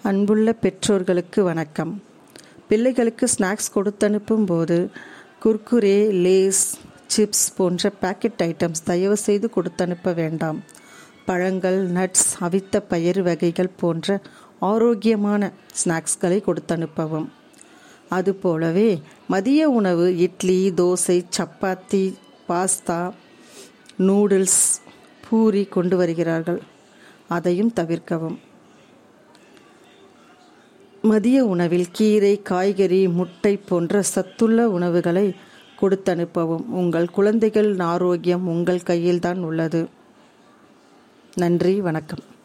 அன்புள்ள பெற்றோர்களுக்கு வணக்கம். பிள்ளைகளுக்கு ஸ்நாக்ஸ் கொடுத்தனுப்பும் போது குர்குரே, லேஸ், சிப்ஸ் போன்ற பேக்கெட் ஐட்டம்ஸ் தயவு செய்து கொடுத்தனுப்ப வேண்டாம். பழங்கள், நட்ஸ், அவித்த பயிறு வகைகள் போன்ற ஆரோக்கியமான ஸ்நாக்ஸ்களை கொடுத்தனுப்பவும். அதுபோலவே மதிய உணவு இட்லி, தோசை, சப்பாத்தி, பாஸ்தா, நூடுல்ஸ், பூரி கொண்டு வருகிறார்கள். அதையும் தவிர்க்கவும். மதிய உணவில் கீரை, காய்கறி, முட்டை போன்ற சத்துள்ள உணவுகளை கொடுத்தனுப்பவும். உங்கள் குழந்தைகளின் ஆரோக்கியம் உங்கள் கையில்தான் உள்ளது. நன்றி, வணக்கம்.